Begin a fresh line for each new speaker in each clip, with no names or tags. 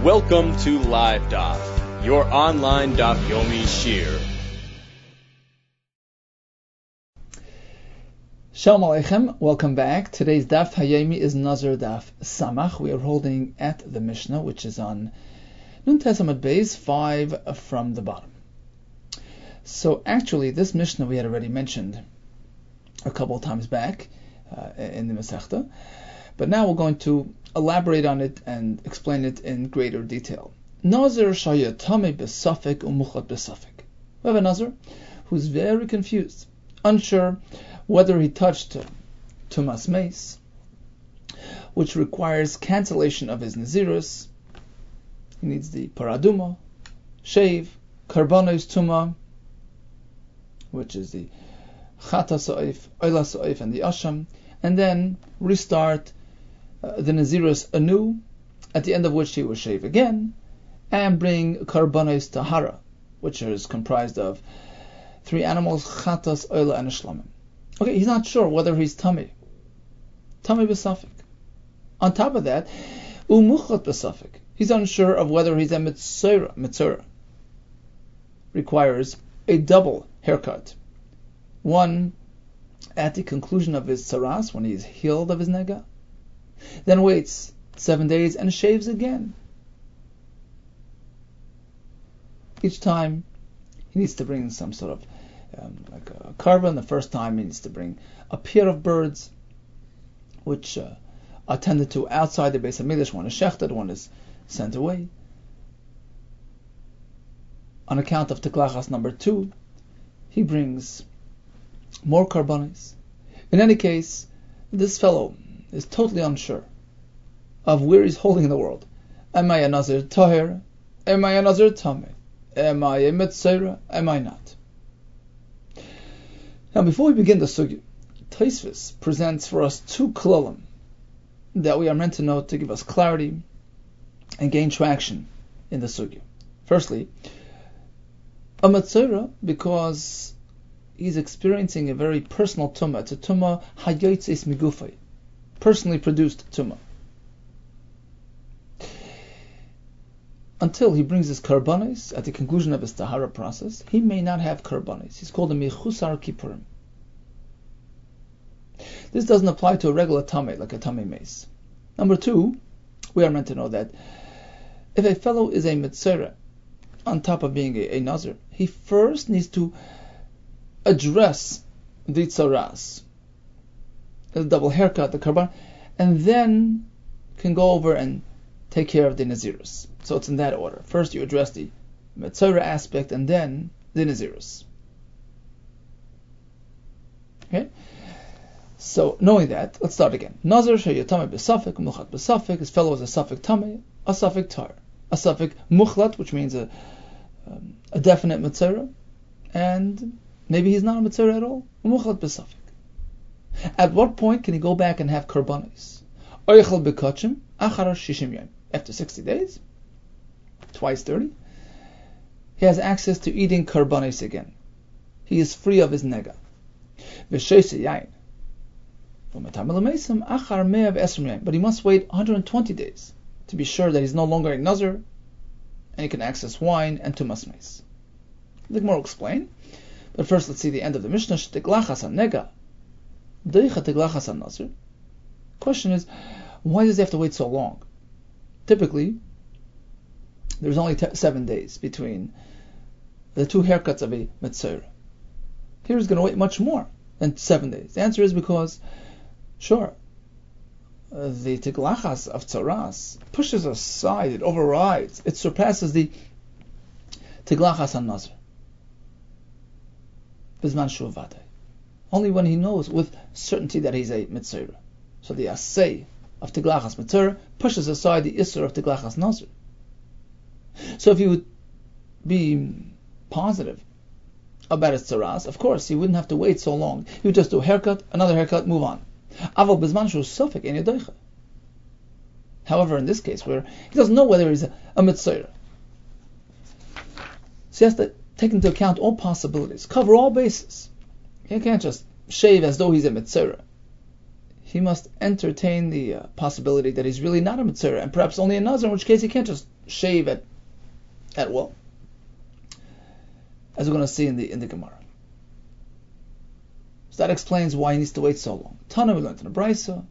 Welcome to Live Daf, your online Daf Yomi Shir.
Shalom Aleichem, welcome back. Today's Daf Hayomi is Nazir Daf Samach. We are holding at the Mishnah, which is on Nun Tes Amud Beis 5 from the bottom. So actually, this Mishnah we had already mentioned a couple of times back in the Masechta, but now we're going to elaborate on it and explain it in greater detail. Nazir shaya tamei besafek umuchat besafek. We have a Nazir who's very confused, unsure whether he touched tumas meis, which requires cancellation of his nazirus. He needs the paraduma, shave, karbanos tuma, which is the chata sa'if, oila sa'if, and the asham, and then restart the nazirus anew, at the end of which he will shave again, and bring karbanos tahara, which is comprised of 3 animals, chatas, oila, and a shlamim. Okay, he's not sure whether he's tamei b'safik. On top of that, umuchat b'safik. He's unsure of whether he's a mitzora. Requires a double haircut. One at the conclusion of his tzaras, when he's healed of his nega, then waits 7 days and shaves again. Each time he needs to bring some sort of like a carbon. The first time he needs to bring a pair of birds, which are tended to outside the Beis HaMikdash. One is shechted, one is sent away. On account of teklachas number 2, he brings more karbanis. In any case, this fellow is totally unsure of where he's holding in the world. Am I a nazir tahir? Am I a nazir tameh? Am I a mitzera? Am I not? Now, before we begin the sugya, Tosfos presents for us 2 kolalim that we are meant to know to give us clarity and gain traction in the sugya. Firstly, a mitzera, because he's experiencing a very personal tumah. It's a tumah hayotzes migufay, personally produced tumah. Until he brings his karbanis at the conclusion of his tahara process, he may not have karbanis. He's called a mechusar kippurim. This doesn't apply to a regular tamei, like a tamei meis. Number 2, we are meant to know that if a fellow is a mitzera, on top of being a nazir, he first needs to address the tzaras, the double haircut, the karban, and then can go over and take care of the nazirus. So it's in that order. First you address the mitzora aspect, and then the nazirus. Okay? So knowing that, let's start again. Nazir sheyatame b'safik, muchat b'safik. His fellow is a safik tamei, a safik tar, a safik muchlat, which means a definite mitzora, and maybe he's not a mitzora at all. Muchlat b'safik. At what point can he go back and have karbanis? Oichel b'kachim achar shishim yom. After 60 days, twice 30, he has access to eating karbanis again. He is free of his nega. V'sheise yain. But he must wait 120 days to be sure that he's no longer a nazir, and he can access wine and tumas meis. The Gemara will explain, but first let's see the end of the Mishnah. Question is, why does he have to wait so long? Typically, there's only 7 days between the 2 haircuts of a mitzvah. Here he's going to wait much more than 7 days. The answer is because, sure, the tiglachas of tzaras pushes aside, it overrides, it surpasses the tiglachas an nazir. Bizman shuvade. Only when he knows with certainty that he's a mitzvah. So the asay of tiglachas mitzvah pushes aside the isser of tiglachas nazir. So if he would be positive about his tzaras, of course he wouldn't have to wait so long. He would just do a haircut, another haircut, move on. Aval bizman shu sofek ein yadoicha. However, in this case, where he doesn't know whether he's a mitzvah, so he has to take into account all possibilities, cover all bases. He can't just shave as though he's a mitzvah. he must entertain the possibility that he's really not a Mitzvah, and perhaps only a Nazir, in which case he can't just shave at will, as we're going to see in the Gemara. So that explains why he needs to wait so long. Tana, we learned in the Brisa.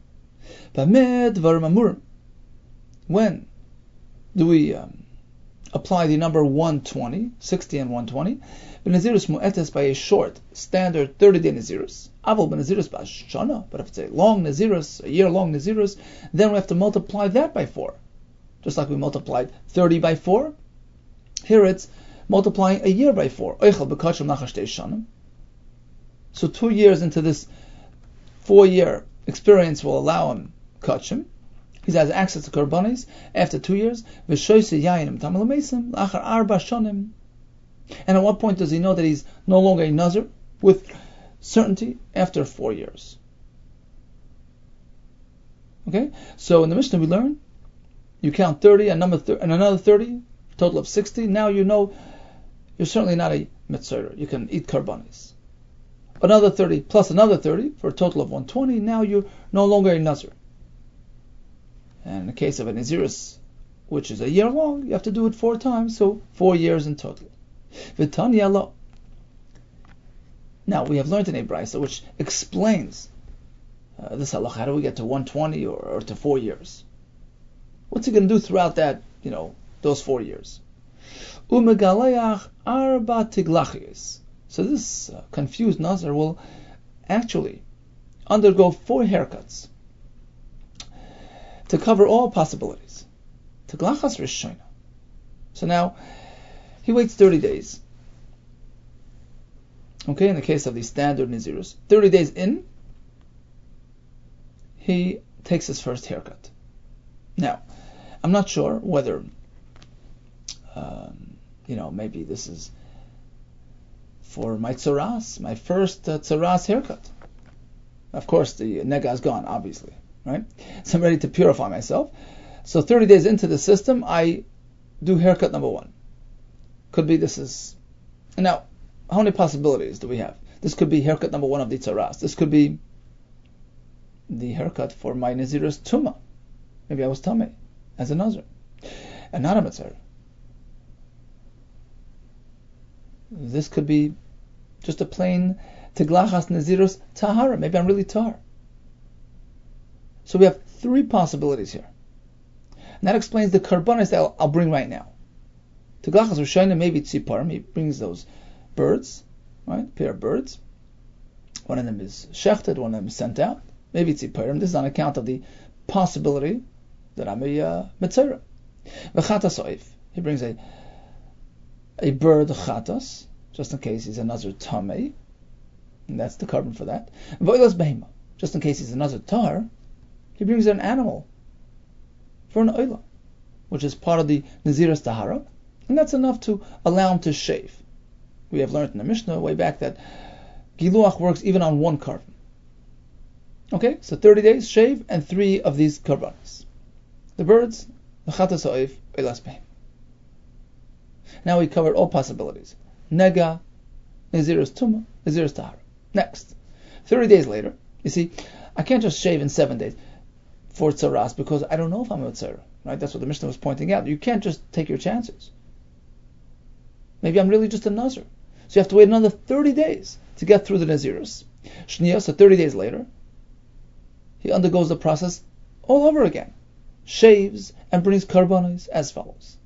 When do we apply the number 120, 60 and 120? B'nazirus mu'etes, by a short, standard 30-day Nazirus. Aval b'nazirus b'ashana, but if it's a long Nazirus, a year-long Nazirus, then we have to multiply that by 4. Just like we multiplied 30 by 4. Here it's multiplying a year by 4. So 2 years into this 4-year experience will allow him kachim. He has access to karbanis after 2 years. And at what point does he know that he's no longer a nazir? With certainty, after 4 years. Okay? So in the Mishnah we learn, you count 30 and another 30, total of 60. Now you know you're certainly not a mitzvah. You can eat karbanis. Another 30 plus another 30 for a total of 120. Now you're no longer a nazir. And in the case of a nazirus, which is a year long, you have to do it 4 times, so 4 years in total. V'tanya lo. Now we have learned in a brisa which explains this halacha. How do we get to 120 or to 4 years? What's he going to do throughout that, those 4 years? Umegaleach arba tiglachis. So this confused nazir will actually undergo 4 haircuts to cover all possibilities. Tiglachas rishona. So now he waits 30 days. Okay, in the case of the standard Nazirus, 30 days in, he takes his first haircut. Now, I'm not sure whether, maybe this is for my tzaras, my first tzaras haircut. Of course, the nega is gone, obviously, right? So I'm ready to purify myself. So 30 days into the system, I do haircut number 1. Could be this is... Now, how many possibilities do we have? This could be haircut number 1 of the tzaras. This could be the haircut for my Nazirus Tumah. Maybe I was Tameh as a Nazir and not a Mitzvah. This could be just a plain Tiglachas Nazirus Tahara. Maybe I'm really Tahar. So we have 3 possibilities here. And that explains the karbanis that I'll bring right now. Tiglachas Rishayna, maybe Tziparim. He brings those birds, right? A pair of birds. One of them is shechted, one of them is sent out. Maybe Tziparim. This is on account of the possibility that I'm a Mitzvah. V'chatas oif. He brings a bird chatas, just in case he's a Nazir Tameh, and that's the carbon for that. V'oilas behema, just in case he's a Nazir Tar, he brings an animal for an oila, which is part of the Nazirus Tahara, and that's enough to allow him to shave. We have learned in the Mishnah way back that Giluach works even on 1 carbon. Okay, so 30 days, shave, and 3 of these karbanis. The birds, the chatas oif, oilas behema. Now we covered all possibilities. Nega, Nazirus Tumah, Nazirus Tahara. Next, 30 days later, you see, I can't just shave in 7 days for tzaras because I don't know if I'm a tzara. Right? That's what the Mishnah was pointing out. You can't just take your chances. Maybe I'm really just a Nazir. So you have to wait another 30 days to get through the Nazirus. Shniya, so 30 days later, he undergoes the process all over again. Shaves and brings karbanis as follows.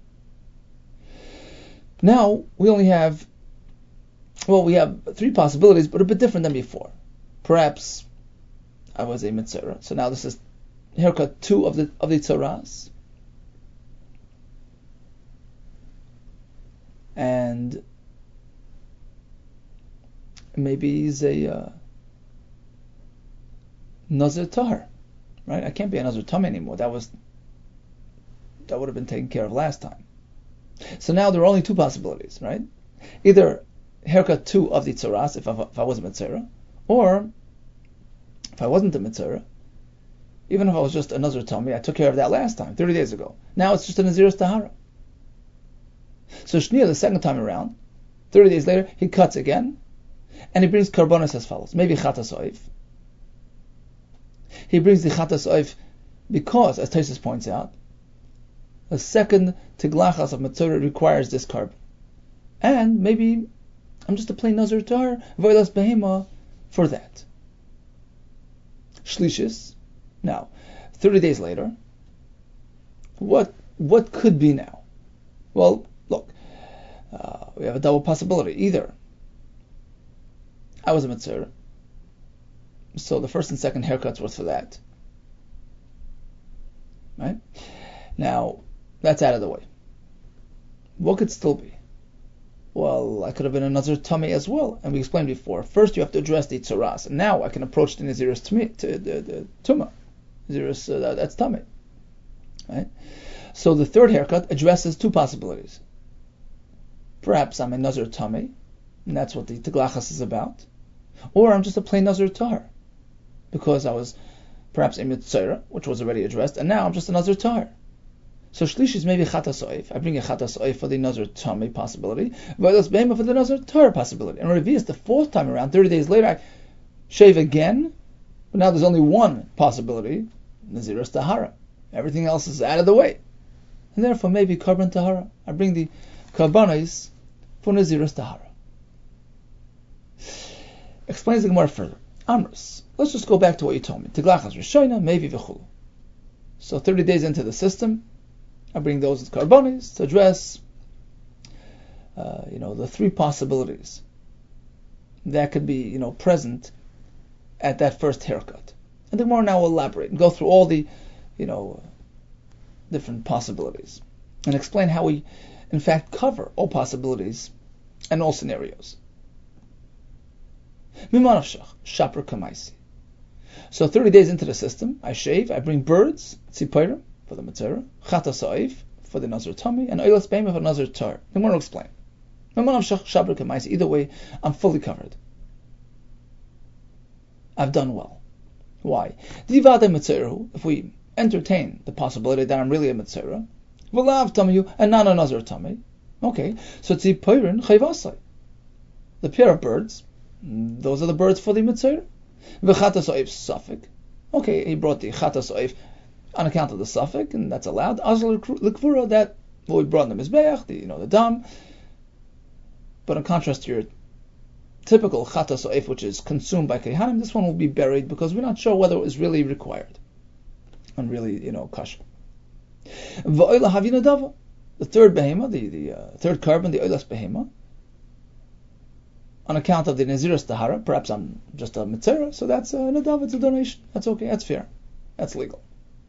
Now, we only have, we have 3 possibilities, but a bit different than before. Perhaps I was a mitzvah. So now this is haircut 2 of the tzaras. And maybe he's a Nazir Tahar. Right? I can't be a Nazir Tameh anymore. That would have been taken care of last time. So now there are only 2 possibilities, right? Either haircut 2 of the tzaras, if I was a mitzvah, or if I wasn't a mitzvah, even if I was just a Nazir Tameh, I took care of that last time, 30 days ago. Now it's just a Nazirus Tahara. So Shniya, the second time around, 30 days later, he cuts again, and he brings karbanos as follows. Maybe chatas oif, He brings the Chatas Oif because, as Tosfos points out, a second Tiglachas of Metzora requires this carbon. And maybe I'm just a plain Nazir Tahar, Voilas Behema, for that. Shlishis, now, 30 days later, what could be now? Well, look, we have a double possibility. Either I was a Metzora, so the first and second haircuts was for that. Right? Now, that's out of the way. What could still be? Well, I could have been a Nazir Tummy as well, and we explained before. First, you have to address the Tzaras, and now I can approach the Naziris Tumah. Naziris, that's Tummy. Right? So the third haircut addresses two possibilities. Perhaps I'm a Nazir Tummy, and that's what the Tiglachas is about. Or I'm just a plain Nazir Tahar, because I was perhaps a Metzora, which was already addressed, and now I'm just a Nazir Tahar. So Shlish is maybe Chatas Oif. I bring a Chatas Oif for the Nazir Tummy possibility, Voilas Behema for the Nazir Tahar possibility. And Revi is the fourth time around, 30 days later, I shave again, but now there's only one possibility, Naziris Tahara. Everything else is out of the way. And therefore maybe Karban Tahara. I bring the Karbanis for Naziris Tahara. Explains the Gemara further. Amrus. Let's just go back to what you told me. Tiglachas Rishoina, maybe V'chulu. So 30 days into the system, I bring those as Karbanis to address the three possibilities that could be present at that first haircut. And the Gemara now will elaborate and go through all the different possibilities and explain how we in fact cover all possibilities and all scenarios. Shapr Kamaisi. So 30 days into the system, I shave, I bring birds, Tzipirim for the Metzora, Chatas Oif for the Nazir Tummy, and Oilas Behema for Nazir Tar. The Gemara will explain. Shapr Kamaisi. Either way, I'm fully covered. I've done well. Why? If we entertain the possibility that I'm really a Metzora, V'lav Tamiyu, and not a Nazir Tummy. Okay, so Tzipirim Chayvasai. The pair of birds, those are the birds for the Metzora. V'chatas Oif Safik. Okay, he brought the Chatas Oif on account of the Safik, and that's allowed. Azal L'Kvura, that we brought in the Mizbeach, the Dam. But in contrast to your typical Chatas Oif, which is consumed by Kehanim, this one will be buried because we're not sure whether it was really required and really, kosher. V'oila Havina Dava. The third Behema, the third carbon, the Oilas Behema, on account of the Naziris Tahara, perhaps I'm just a Metzora, so that's a Nadav, it's a donation. That's okay, that's fair. That's legal.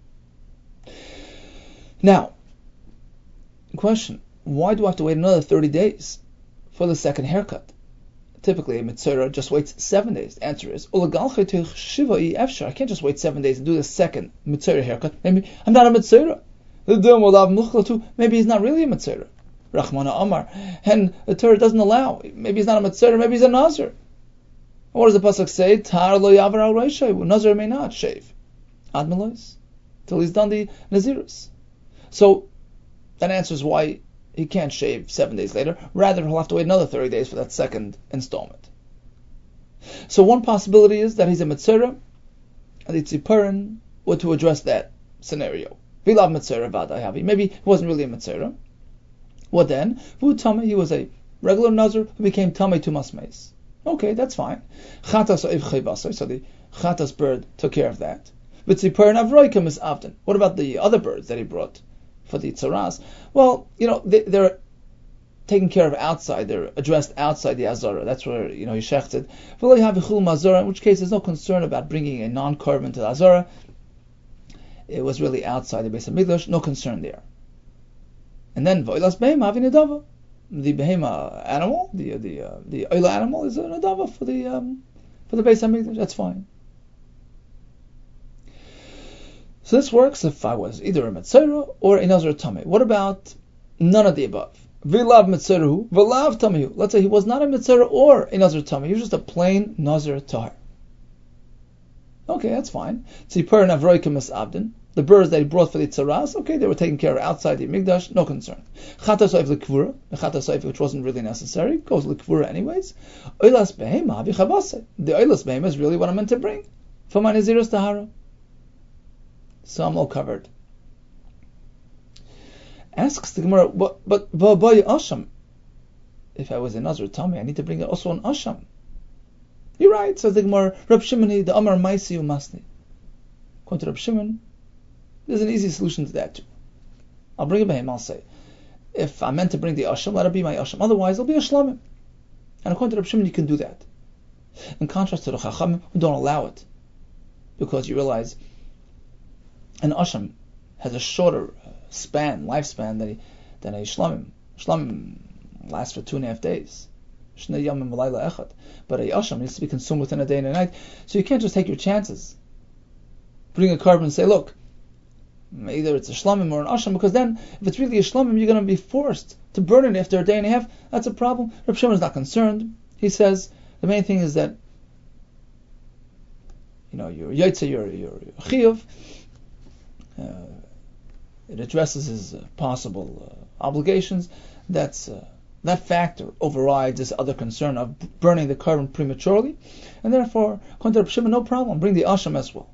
Now, question, why do I have to wait another 30 days for the second haircut? Typically, a Metzora just waits 7 days. The answer is, I can't just wait 7 days and do the second Metzora haircut. Maybe I'm not a Metzora. Maybe he's not really a Metzora. Rachmana Amar, and the Torah doesn't allow. Maybe he's not a Metzora, maybe he's a Nazir. What does the pasuk say? Tar lo yavar al reishay. Nazir may not shave ad melois till he's done the Nazirus. So that answers why he can't shave 7 days later. Rather, he'll have to wait another 30 days for that second installment. So one possibility is that he's a Metzora, and the Tzipirim were to address that scenario. Vilav Metzora vaday havi. Maybe he wasn't really a Metzora. What then? He was a regular Nazir who became Tamei Tumas Meis. Okay, that's fine. Chatas Oif Chayvasai, so the Chatas bird took care of that. V'tzipirin Avroikim is Avdin. What about the other birds that he brought for the Tzaras? Well, they're taken care of outside. They're addressed outside the Azara. That's where, he shechted. V'lo yavichul Mazara, in which case there's no concern about bringing a non-carbon to the Azara. It was really outside the Beis HaMikdash, no concern there. And then Voilas Behema having Nadava. The Behema animal, the Oila animal is a Nadava for the Beis HaMikdash. That's fine. So this works if I was either a Metzora or a Nazir Tameh. What about none of the above? Vilav Metzorahu, Vilav Tamehu. Let's say he was not a Metzora or a Nazir Tameh. He was just a plain Nazir Tahar. Okay, that's fine. Tzipur and Avroikim is Abdin. The birds that he brought for the Tzaras, okay, they were taken care of outside the Mikdash, no concern. Chatas Oif L'Kvura, the Chatas Oif which wasn't really necessary, goes L'Kvura anyways. Oilas Behema Havichavase. The Oilas Behema is really what I'm meant to bring for my Naziris Tahara. so I'm all covered. Asks the Gemara, but V'abai Asham. If I was a Nazir Tami, I need to bring also an Asham. You're right, says the Gemara. Rab Shimon, the Amar Maisi Umasni. According to Rab Shimon, there's an easy solution to that too. I'll bring it by him, I'll say, if I'm meant to bring the Asham, let it be my Asham. Otherwise, it'll be a Shlamim. And according to Rab Shimon, you can do that. In contrast to the Chachamim, who don't allow it. Because you realize an Asham has a shorter lifespan than a Shlamim. Shlamim lasts for 2.5 days. Shnei Yamim V'Layla Echad. But a Asham needs to be consumed within a day and a night. So you can't just take your chances. Bring a carbon and say, look, either it's a Shlamim or an Asham, because then, if it's really a Shlamim, you're going to be forced to burn it after a day and a half. That's a problem. Reb Shimon is not concerned. He says, the main thing is that, your Yaitse, your Chiyuv, it addresses his possible obligations. That factor overrides this other concern of burning the carbon prematurely, and therefore, according to Reb Shimon, no problem, bring the Asham as well.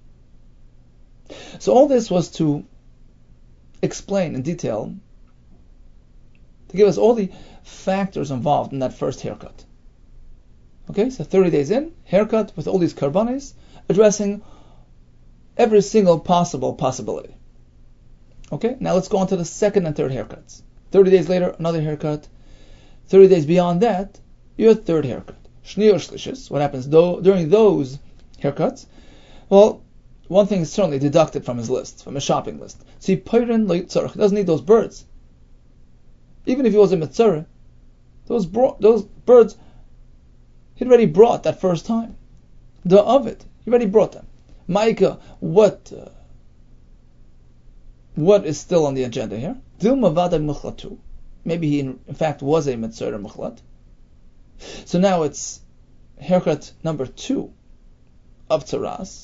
So all this was to explain in detail, to give us all the factors involved in that first haircut. Okay, so 30 days in, haircut with all these karbanis, addressing every single possible possibility. Okay, now let's go on to the second and third haircuts. 30 days later, another haircut. 30 days beyond that, your third haircut. Shni or Shlishis, what happens during those haircuts? Well, one thing is certainly deducted from his list, from his shopping list. So he doesn't need those birds. Even if he was a Mitzorah, those birds he'd already brought that first time. The Ovid, he already brought them. Ma'ika, what is still on the agenda here? Dilma Vada Mukhlatu. Maybe he in fact was a Mitzorah Mukhlat. So now it's haircut number 2 of Tzaras.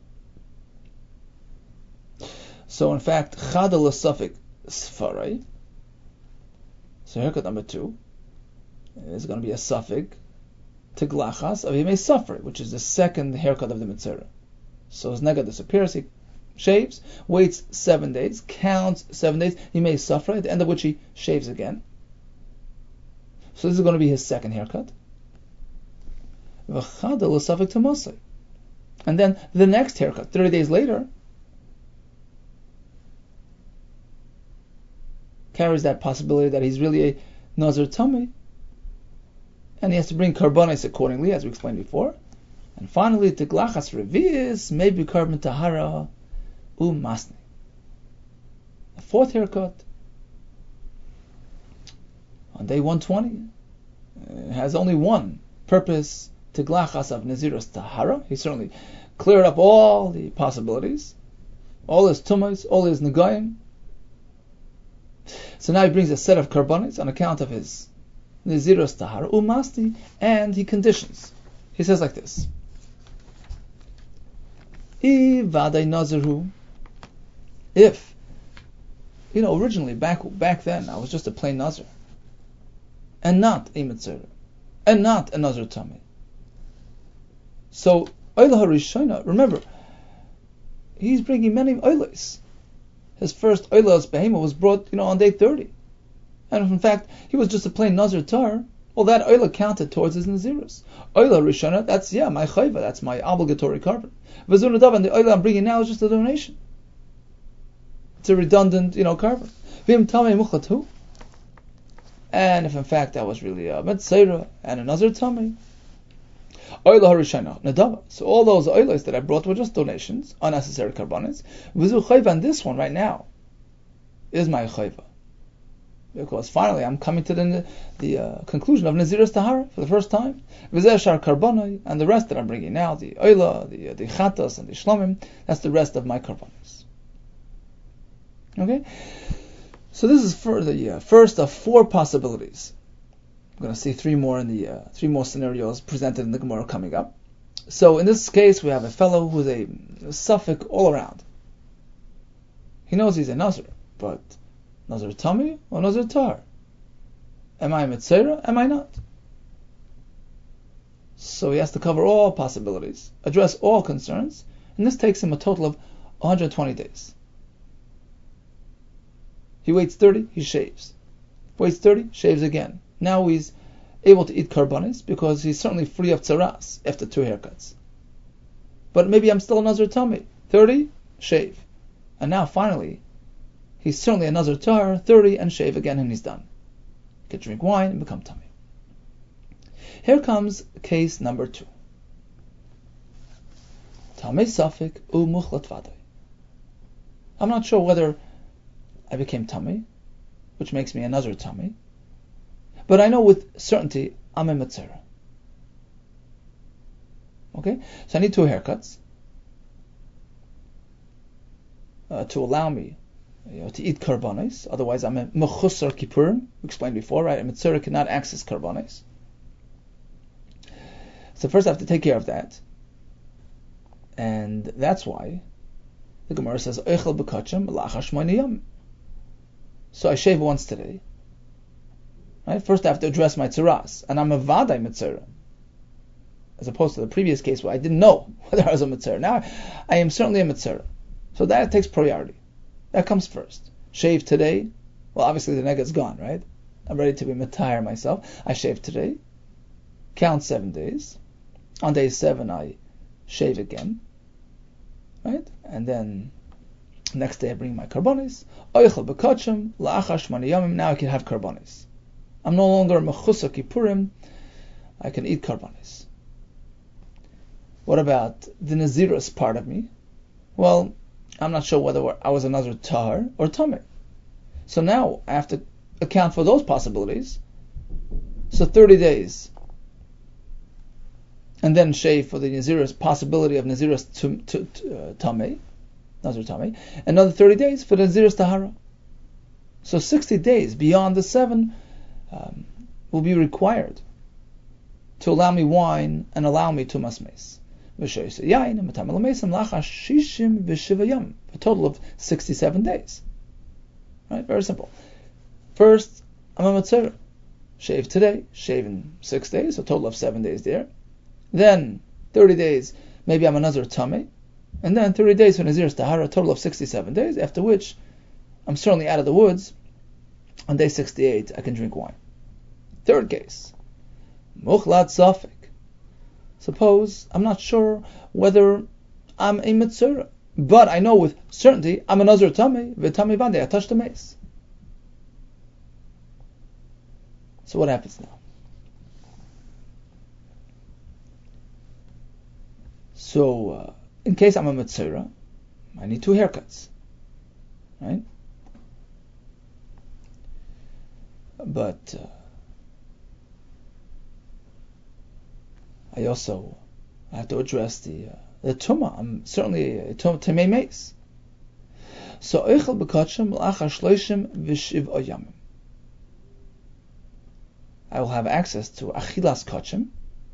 So in fact, Chada L'Safik Sfarai. So haircut number 2 is going to be a Safik Tiglachas of Yemei Safri, which is the second haircut of the Mitzorah. So his nega disappears, he shaves, waits 7 days, counts 7 days, Yemei Safri, at the end of which he shaves again. So this is going to be his second haircut. V'chada L'Safik Tamosai. And then the next haircut, 30 days later, carries that possibility that he's really a Nazir Tami, and he has to bring karbonis accordingly, as we explained before. And finally, Tiglachas Revi'is, maybe carbon Tahara Umasni. The fourth haircut, on day 120, has only one purpose, Tiglachas of Naziros Tahara. He certainly cleared up all the possibilities, all his tumas, all his negayim. So now he brings a set of karbonis on account of his Naziros Tahara Umasti, and he conditions. He says like this: Ivadai Naziru. If, originally back then I was just a plain Nazir, and not a Mitzorah, and not a Nazir Tami. So Oila Harishona, remember, he's bringing many Oilas. His first Oilas Behema was brought, on day 30. And in fact, he was just a plain Nazir Tar. Well, that Oila counted towards his Nazirus. Oila Rishona, that's, my Chayva, that's my obligatory carbon. V'zunadav, and the Oila I'm bringing now is just a donation. It's a redundant, carbon. V'im Tamei Mukhlatu. And if in fact that was really a Mitzorah and a Nazir Tamei, Oila Harishana, Nadava. So all those Oilas that I brought were just donations, unnecessary carbonates. V'zu Chayva, and this one right now is my Chayva. Because finally I'm coming to the conclusion of Naziros Tahara for the first time. V'zeh Karbonai, and the rest that I'm bringing now, the Oila, the Chatas, and the Shlomim, that's the rest of my carbonates. Okay? So this is for the first of 4 possibilities. I'm going to see 3 more in the 3 more scenarios presented in the Gemara coming up. So in this case, we have a fellow who's a Safek all around. He knows he's a Nazir, but Nazir Tami or Nazir Tar? Am I a Mitzorah? Am I not? So he has to cover all possibilities, address all concerns, and this takes him a total of 120 days. He waits 30, he shaves. Waits 30, shaves again. Now he's able to eat karbanis because he's certainly free of tzaras after 2 haircuts. But maybe I'm still a Nazir tummy. 30, shave. And now finally, he's certainly a Nazir tar, 30, and shave again, and he's done. He can drink wine and become tummy. Here comes case number 2. Tamei safik u muchlat vaday. I'm not sure whether I became tummy, which makes me a Nazir tummy, but I know with certainty I'm a Metzora. Okay? So I need 2 haircuts to allow me to eat karbanis. Otherwise I'm a mechusar kippurim. We explained before, right? A Metzora cannot access karbanis. So first I have to take care of that. And that's why the Gemara says, Eichel b'kachem la'achar shmoni yom. So I shave once today. Right? First I have to address my tzaras. And I'm a vaday Metzora. As opposed to the previous case where I didn't know whether I was a Metzora. Now I am certainly a Metzora. So that takes priority. That comes first. Shave today. Well, obviously the nega's gone, right? I'm ready to be Metayar myself. I shave today. Count 7 days. On day 7 I shave again. Right? And then next day I bring my karbonis. Oichel b'kachem la'achar shmoni yomim. Now I can have karbonis. I'm no longer a mechusa kippurim. I can eat karbonis. What about the Nazirus part of me? Well, I'm not sure whether I was a Nazir tahar or tameh. So now I have to account for those possibilities. So 30 days. And then shave for the Nazirus possibility of Nazirus tameh, Nazir tameh. Another 30 days for the Nazirus tahara. So 60 days beyond the 7 will be required to allow me wine and allow me tumas meis. A total of 67 days. Right? Very simple. First, I'm a Metzora. Shave today, shave in 6 days, a total of 7 days there. Then 30 days, maybe I'm a Nazir Tameh. And then 30 days for Nazir's Tahara, a total of 67 days, after which I'm certainly out of the woods. On day 68, I can drink wine. Third case, Muchlat Safik. Suppose I'm not sure whether I'm a Metzora, but I know with certainty I'm a Nazir Tameh, v'Tameh Vadei, I touched the mace. So what happens now? So, in case I'm a Metzora, I need 2 haircuts, right? But I have to address the Tumah. I'm certainly a Tamei Meis. So, Eichel b'kachem l'achar shloshim v'shiv'a yamim. I will have access to Achilas Kachem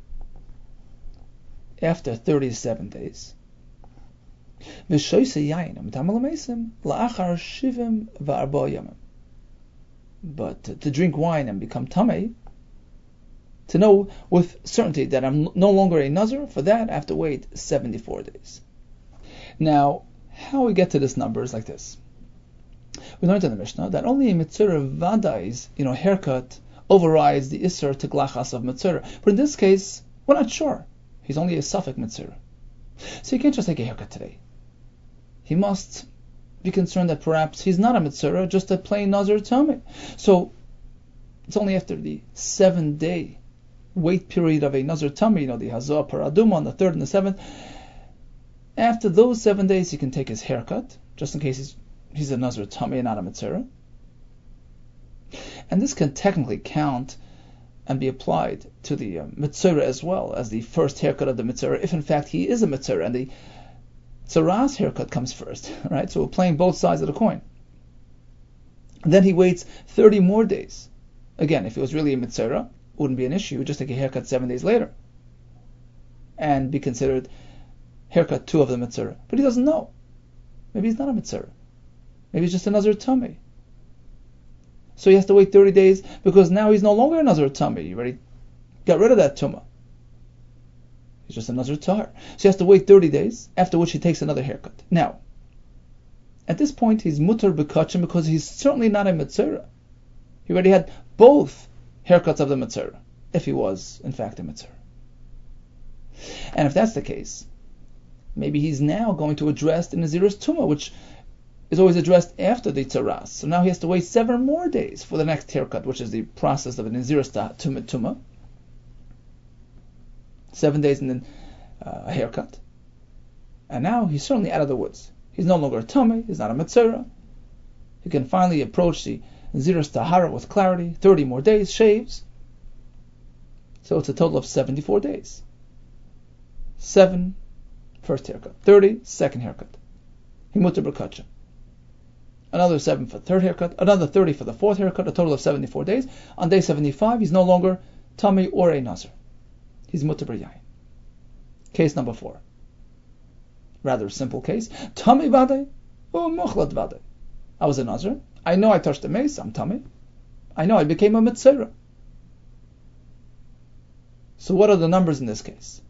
after 37 days. V'shoyse yayin m'tamel meisim la'achar shivim v'arba yamim. But to drink wine and become tamei, to know with certainty that I'm no longer a Nazir, for that I have to wait 74 days. Now, how we get to this number is like this. We learned in the Mishnah that only a Metzora Vadai's haircut overrides the Isser Teglachas of Metzora. But in this case, we're not sure. He's only a Safek Metzora. So you can't just take a haircut today. He must be concerned that perhaps he's not a Metzora, just a plain Nazir Tameh. So it's only after the 7-day wait period of a Nazir Tameh, the Hazah Paraduma on the 3rd and the 7th. After those 7 days, he can take his haircut, just in case he's a Nazir Tameh and not a Metzora. And this can technically count and be applied to the Metzora as well as the first haircut of the Metzora, if in fact he is a Metzora and the Tzaras haircut comes first, right? So we're playing both sides of the coin. And then he waits 30 more days. Again, if it was really a Metzora, it wouldn't be an issue. He would just take a haircut 7 days later and be considered haircut 2 of the Metzora. But he doesn't know. Maybe he's not a Metzora. Maybe he's just a Nazir Tameh. So he has to wait 30 days because now he's no longer a Nazir Tameh. He already got rid of that Tumah. He's just a Nazir Tahar. So he has to wait 30 days, after which he takes another haircut. Now, At this point, he's mutter b'kachim because he's certainly not a mitzvah. He already had both haircuts of the mitzvah, if he was, in fact, a mitzvah. And if that's the case, maybe he's now going to address the Naziris Tumah, which is always addressed after the Tzaras. So now he has to wait 7 more days for the next haircut, which is the process of a Naziris Tumah. 7 days and then a haircut. And now he's certainly out of the woods. He's no longer a Tumah, he's not a Metzora. He can finally approach the Naziris Tahara with clarity. 30 more days, shaves. So it's a total of 74 days. 7, first haircut. 30, second haircut. Himutter b'kachim. Another 7 for the third haircut. Another 30 for the fourth haircut. A total of 74 days. On day 75, he's no longer Tumah or a Nazir. He's mutter b'yayin. Case number 4. Rather simple case. Tumah vadei or muchlat vadei. I was a Nazir. I know I touched the mace. I'm Tumah. I know I became a Metzora. So what are the numbers in this case?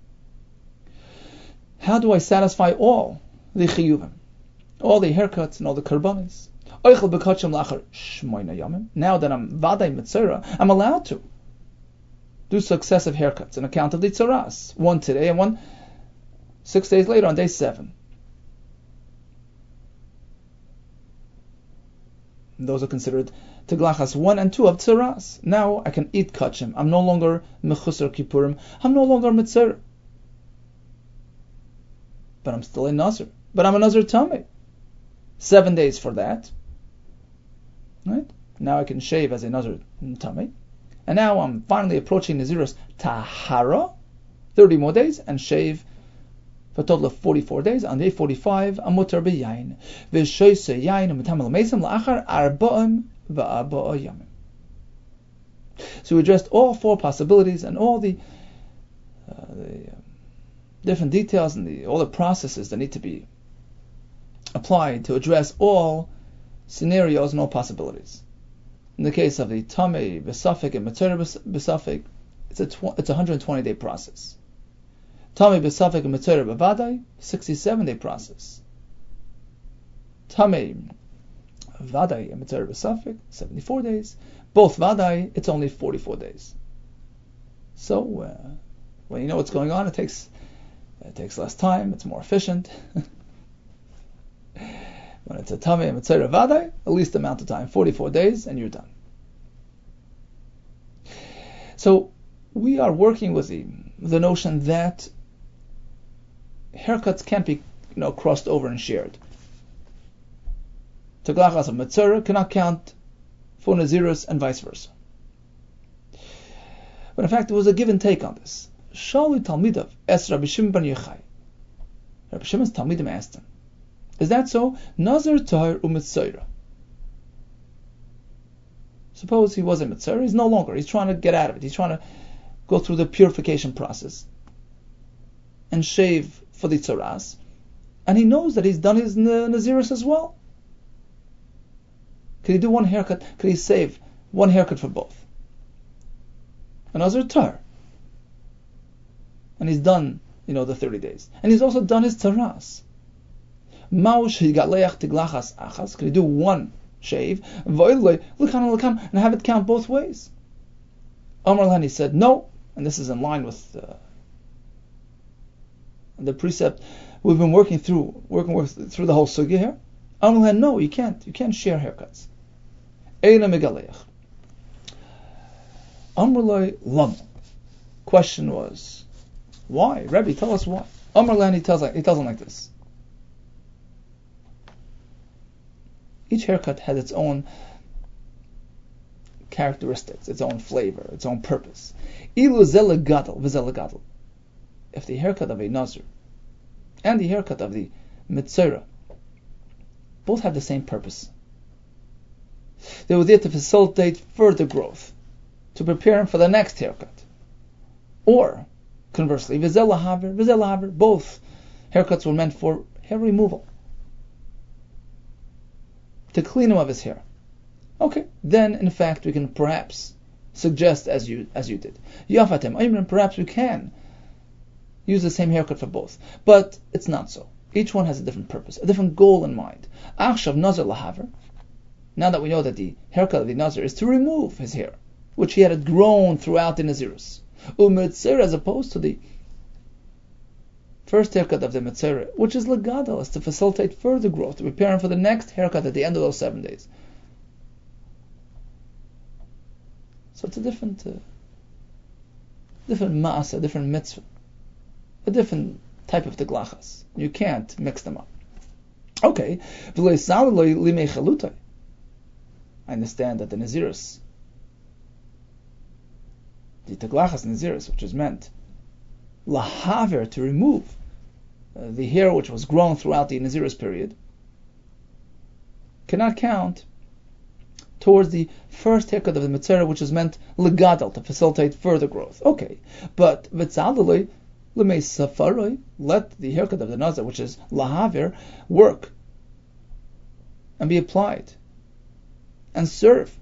How do I satisfy all the chiyuvim, all the haircuts and all the karbanis? Now that I'm vadei Metzora, I'm allowed to do successive haircuts on account of the tzaras. One today and one 6 days later on day 7. And those are considered teglachas 1 and 2 of tzaras. Now I can eat kachim. I'm no longer mechusar kippurim. I'm no longer Metzora. But I'm still a Nazir. But I'm a Nazir Tumah. 7 days for that. Right? Now I can shave as a Nazir Tumah. And now I'm finally approaching Naziris Tahara. 30 more days and shave for a total of 44 days. On day 45, I'm mutar b'yayin. V'shoyse yayin u'metamel meisam la'achar arba'im v'arba'a yamim. So we addressed all 4 possibilities and all the different details and all the processes that need to be applied to address all scenarios and all possibilities. In the case of the Tumah b'safek and Metzora b'safek, it's a 120-day process. Tumah b'safek and Metzora b'vadai, 67-day process. Tumah vadai and Metzora b'safek, 74 days. Both vadai, it's only 44 days. So when you know what's going on, it takes less time, it's more efficient. When it's a Tumah and Metzora vadai, at least the amount of time, 44 days, and you're done. So we are working with the notion that haircuts can't be crossed over and shared. Teglachas of Metzora cannot count for Nazirus and vice versa. But in fact, there was a give and take on this. Shali Talmidav es Rabbi Shimon ben Yochai. Rabbi Shimon's Talmidim asked him, is that so? Nazir Tahir u'Metzora. Suppose he was a Metzora, he's no longer. He's trying to get out of it. He's trying to go through the purification process and shave for the tzaras. And he knows that he's done his Naziris as well. Could he do one haircut? Could he save one haircut for both? A Nazir Tahir. And he's done, the 30 days. And he's also done his tzaras. Could he do one shave and have it count both ways? Amar Lani said no, and this is in line with the precept we've been working through the whole sugya here. Amar Lani, no, you can't share haircuts. Eina megaleach. Amar Lani lam. Question was, why? Rebbe, tell us why. Amar Lani tells him like this. Each haircut has its own characteristics, its own flavor, its own purpose. Ilu zela gadol v'zela gadol. If the haircut of a Nazir and the haircut of the Metzora both have the same purpose, they were there to facilitate further growth, to prepare him for the next haircut. Or, conversely, v'zela haver, both haircuts were meant for hair removal, to clean him of his hair. Okay, then in fact we can perhaps suggest as you did. Yafatem, perhaps we can use the same haircut for both. But it's not so. Each one has a different purpose, a different goal in mind. Achshav Nazir Lahaver. Now that we know that the haircut of the Nazir is to remove his hair, which he had grown throughout the Nazirus. U'Metzir, as opposed to the first haircut of the Metzira, which is Legadal, is to facilitate further growth, to prepare him for the next haircut at the end of those 7 days. So it's a different maasa, a different mitzvah, a different type of teglachas. You can't mix them up. Okay. I understand that the Nazirus, the teglachas Nazirus, which is meant lahaver, to remove the hair which was grown throughout the Nazirus period, cannot count towards the first haircut of the Metzira, which is meant legadal, to facilitate further growth. Okay, but v'tzadaloi l'mei safaroi, let the haircut of the Nazir, which is lahaver, work and be applied and serve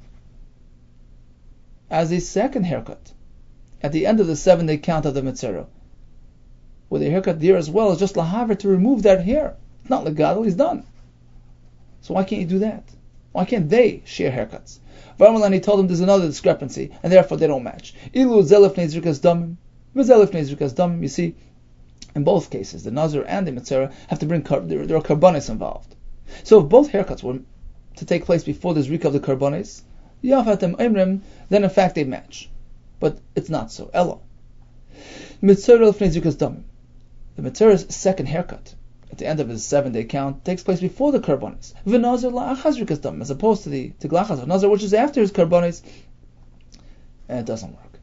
as a second haircut at the end of the 7-day count of the Metzira, with a haircut there as well, is just lahaver, to remove that hair. It's not legadal, he's done. So why can't you do that? Why can't they share haircuts? Varmalani told him there's another discrepancy, and therefore they don't match. Ilu zelef nezrikas damim, v'zelef nezrikas damim. You see, in both cases, the Nazir and the Metzira have to bring there are karbonis involved. So if both haircuts were to take place before the zrika of the karbonis, yafatem imrim, then in fact they match. But it's not so. Elo. Metzira lef nezrikas damim. The Metzira's second haircut at the end of his 7-day count takes place before the karbonis. V'nazir la'achazrikas dam, as opposed to the teglachas of Nazir, which is after his karbonis, and it doesn't work.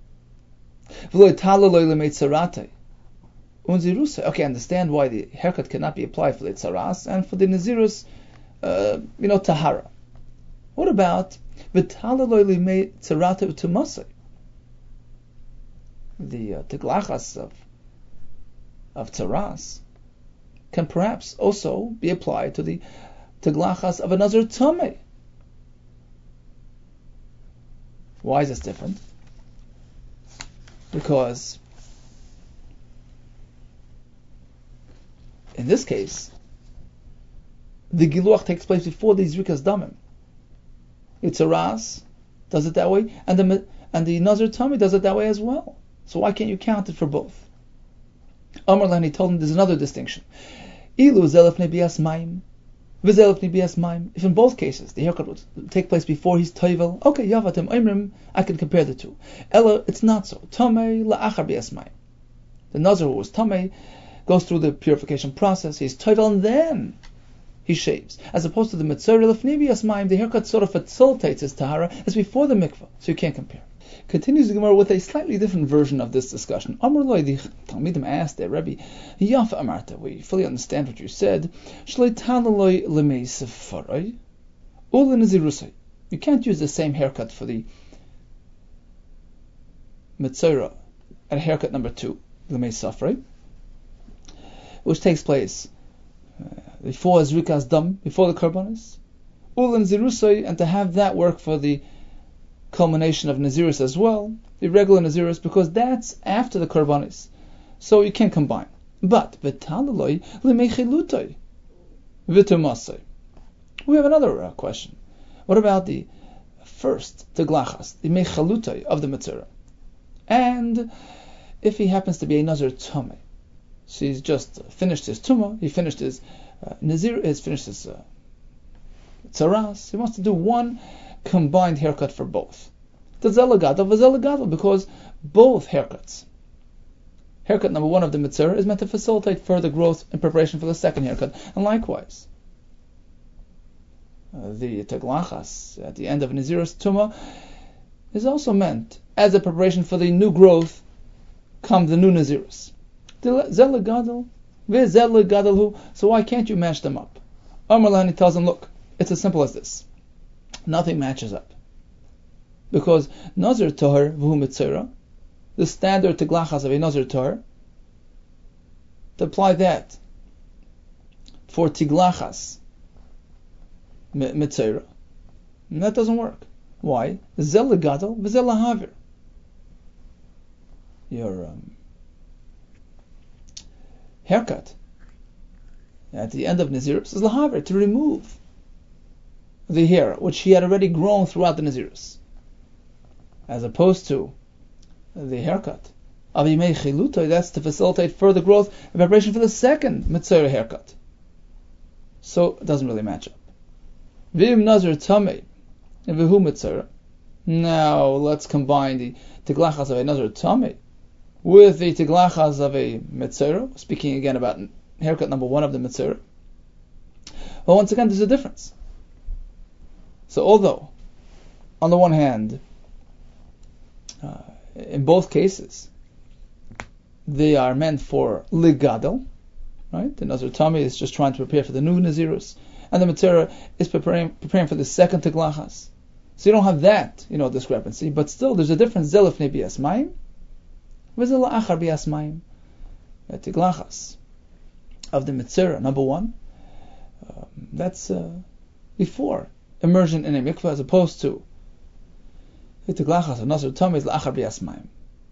Okay, I understand why the haircut cannot be applied for the tzaras and for the Nazirus, tahara. What about v'talaloi limei tzarata u'tumasai? The teglachas of tzaras can perhaps also be applied to the teglachas of a Nazir Tameh. Why is this different? Because in this case, the Giluach takes place before the Zrikas Damim. The Tzaras does it that way, and the Nazir Tameh does it that way as well. So why can't you count it for both? Amar Lani told him there's another distinction. Ilu zelef nebias maim, v'zelef nebias maim. If in both cases the haircut would take place before he's toivel, okay, yavatim imrim, I can compare the two. Ella, it's not so. Tamei la'achar bias maim. The Nazir who was tamei goes through the purification process, he's toivel, and then he shaves. As opposed to the Metzira lefnei bias maim, the haircut sort of facilitates his tahara as before the mikvah, so you can't compare. Continues the Gemara with a slightly different version of this discussion. Amar Loi, the Talmidim asked their Rebbe, Yafa Amarta, we fully understand what you said. You can't use the same haircut for the Metzira at haircut number 2, Lemei Safrei, which takes place before Zrikas Dam, before the Karbonis, Ulan Zirusai, and to have that work for the culmination of Nazirus as well, the regular Nazirus, because that's after the Karbanis. So you can combine. But, v'talaloi l'meichilutoi v'tumasoi. We have another question. What about the first teglachas, the meichalutoi of the Metzira? And if he happens to be a Nazir Tomei, so he's just finished his Tumah, he finished his Nazir, he's finished his Tzaras, he wants to do one combined haircut for both. The Zelagadal was Zelagadal, because both haircuts, haircut number 1 of the Metzira is meant to facilitate further growth in preparation for the second haircut, and likewise the Teglachas at the end of Nazirus Tumah is also meant as a preparation for the new growth come the new Nazirus. Zelagadal v'Zelagadalhu. So why can't you match them up? Amar Lani tells him, look, it's as simple as this. Nothing matches up. Because Nazir Tahar v'hu Metzira, the standard teglachas of a Nazir Tahar, to apply that for teglachas Metzira, that doesn't work. Why? Zel legadol v'zel lahavir. Your haircut at the end of Nazirus is lahaver, to remove the hair which he had already grown throughout the Nazirus, as opposed to the haircut of Yimei Chilutai, that's to facilitate further growth in preparation for the second Mitzvah haircut. So it doesn't really match up. V'im Nazir Tamei V'hu Mitzvah. Now let's combine the Tiglachas of a Nazir Tamei with the Tiglachas of a Mitzvah, speaking again about haircut number 1 of the Mitzvah. Well, once again, there's a difference. So although, on the one hand, in both cases, they are meant for ligadel, right? The Nazir Tamei is just trying to prepare for the new Nazirus, and the Mitzvah is preparing for the second Tiglachas. So you don't have that, discrepancy, but still there's a difference. Zelifnei bias mayim, v'zel achar bias mayim. Tiglachas of the Mitzvah, number 1, that's before immersion in a mikveh, as opposed to the Tiglachas of Nazir Tamei is la'achar bias mayim.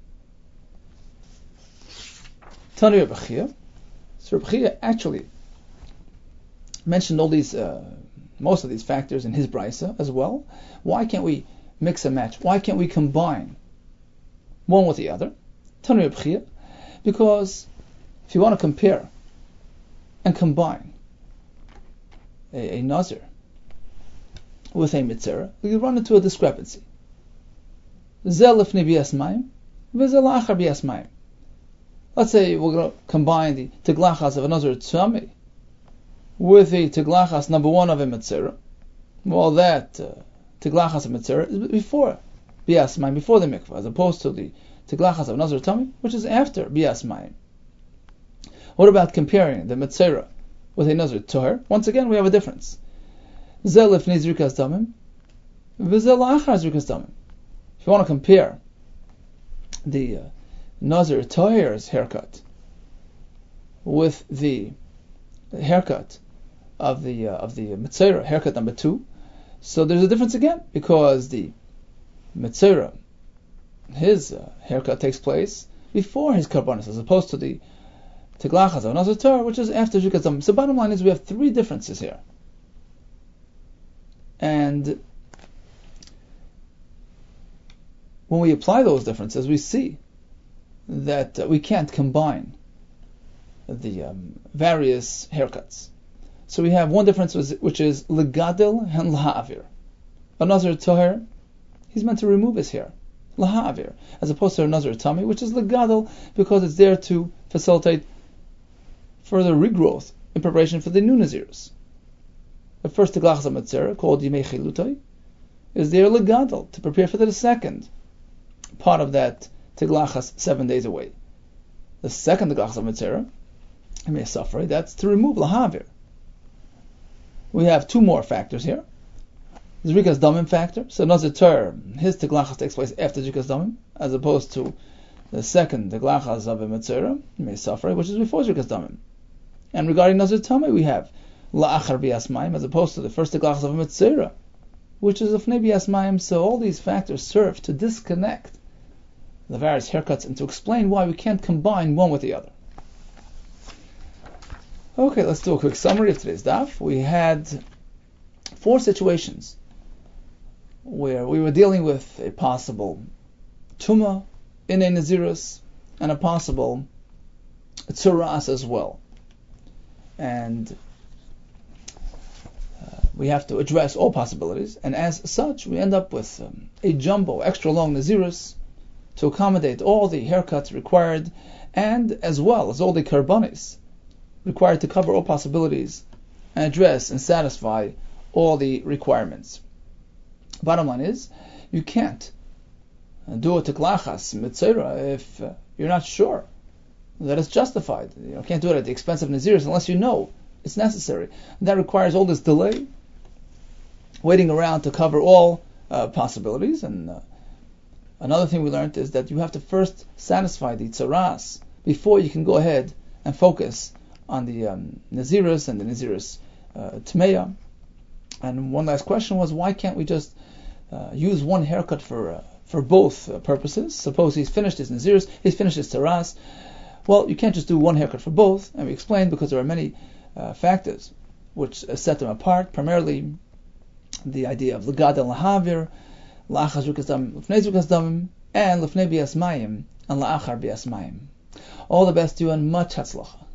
Tanu Reb Chia. So Reb Chia actually mentioned all these, most of these factors in his brisa as well. Why can't we mix and match? Why can't we combine one with the other? Tanu Reb Chia. Because if you want to compare and combine a Nazir with a Mitzvah, you run into a discrepancy. Zel lifnei bias mayim, v'zel achar bias mayim. Let's say we're going to combine the Tiglachas of a Nazir Tamei with the Tiglachas number 1 of a Mitzvah. Well, that Tiglachas of Mitzvah is before bias mayim, before the mikvah, as opposed to the Tiglachas of Nazir Tamei, which is after bias mayim. What about comparing the Mitzvah with a Nazir Toher? Once again, we have a difference. Zel lifnei zrikas damim, v'zel achar zrikas damim. If you want to compare the Nazir Toher's haircut with the haircut of the Mitzvah, haircut number 2, so there's a difference again, because the Mitzvah, his haircut takes place before his karbanos, as opposed to the Tiglachas of Nazir Torah, which is after Zrikas Damim. So bottom line is we have 3 differences here. And when we apply those differences, we see that we can't combine the various haircuts. So we have one difference, which is legadil and laha'avir. A Nazir Toher, he's meant to remove his hair, laha'avir, as opposed to a Nazir Tamei, which is legadil, because it's there to facilitate further regrowth in preparation for the new Nazirus. The first Tiglachas of Mitzvah, called Yimei Chilutai, is there legadil, to prepare for the second part of that Tiglachas 7 days away. The second Tiglachas of Mitzvah, Yimei Safrei, that's to remove laha'avir. We have 2 more factors here. The Zrikas Damim factor. So Nazir Torah, his Tiglachas takes place after Zrikas Damim, as opposed to the second Tiglachas of a Mitzvah, Yimei Safrei, which is before Zrikas Damim. And regarding Nazir Tamei, we have La'achar bias mayim, as opposed to the first Tiglachas of a Mitzvah, which is Lifnei bias mayim. So all these factors serve to disconnect the various haircuts and to explain why we can't combine one with the other. Okay, let's do a quick summary of today's daf. We had 4 situations where we were dealing with a possible tumah in a nazirus and a possible tzuras as well. And we have to address all possibilities, and as such we end up with a jumbo, extra long nazirus to accommodate all the haircuts required, and as well as all the karbanis required to cover all possibilities and address and satisfy all the requirements. Bottom line is, you can't do a tiglachas mitzvah if you're not sure that it's justified. You can't do it at the expense of nazirus unless you know it's necessary. And that requires all this delay, waiting around to cover all possibilities. And another thing we learned is that you have to first satisfy the tzaras before you can go ahead and focus on the nazirus and the nazirus tmeya. And one last question was, why can't we just use one haircut for both purposes? Suppose he's finished his nazirus, he's finished his tzaras. Well, you can't just do one haircut for both, and we explained because there are many factors which set them apart, primarily the idea of L'gadol Lahavir, La'achar Zukas Damim, L'fnei Zukas Damim, and L'fnei Bias Mayim, and La'achar Bias Mayim. All the best to you and much hatzlacha.